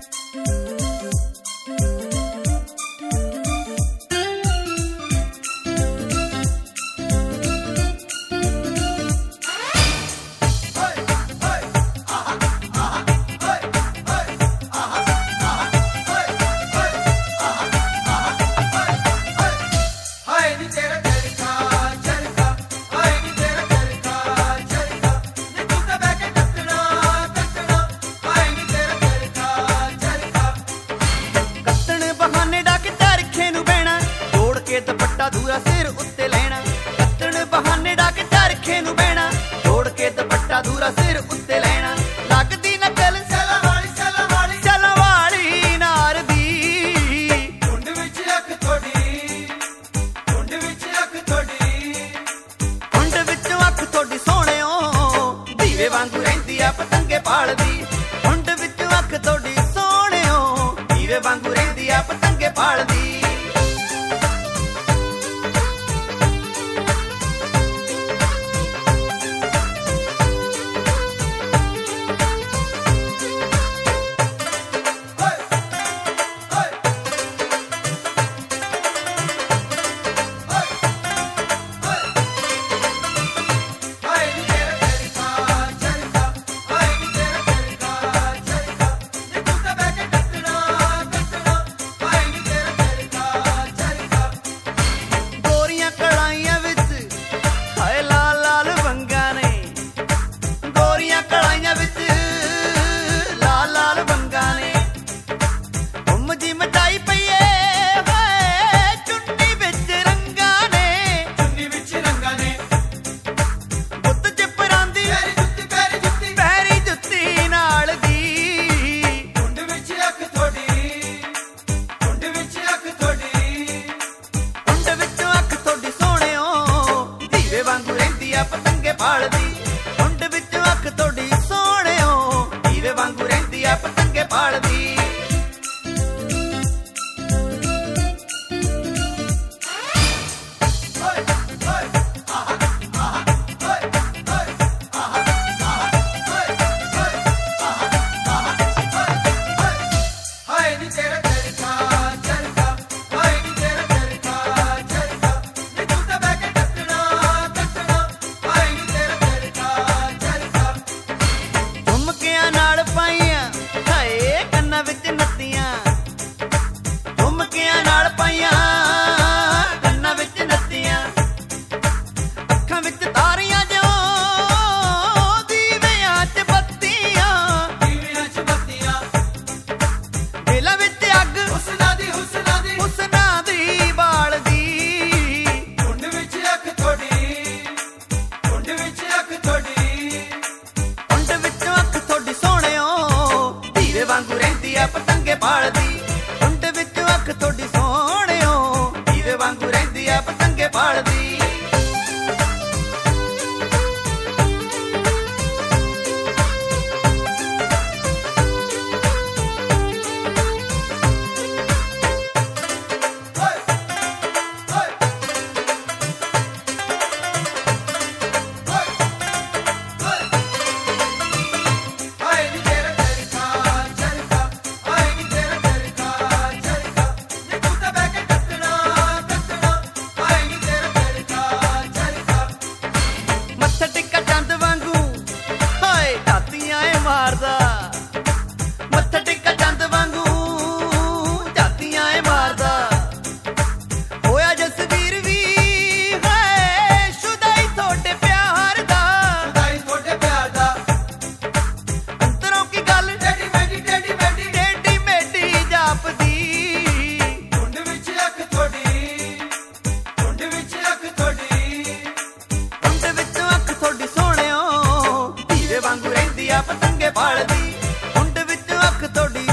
दुपट्टा दूरा सिर उत्ते लेना, कत्तण बहाने डाक चरखे नू बहना, जोड़ के दुपट्टा दूरा सिर उत्ते लेना। लगदी नकल चला वाली नार दी, झुंड विच अख थोड़ी, झुंड विच अख थोड़ी, झुंड विचों अख थोड़ी सोहणिओ, दीवे वांगू रहिंदी आ पतंगे पालदी। झुंड विचों अख थोड़ी सोहणिओ, दीवे वांगू रहिंदी आ पतंगे पालदी। पतंगे पालदी, झुंड विच अख थोड़ी सोहणिओ, दीवे वांगू रहिंदी आ पतंगे पालदी। वांगू रहिंदी आ पतंगे पालदी, झुंड विच अख थोड़ी सोहणिओ, दीवे वांगू रहिंदी आ पतंगे पालदी। मत्था टिक्का चंद वांगू झातियां मारदा, होया जसवीर वी है शुदाई थोड़े प्यार दा, शुदाई थोड़े प्यार दा। अंतरों की गल टेढ़ी मेढ़ी जापदी, झुंड विच अख थोड़ी, झुंड विच अख थोड़ी, झुंड विचों अख थोड़ी सोहणिओ, दीवे वांगू रहिंदी आ पतंगे पालदी। झुंड विच अख थोड़ी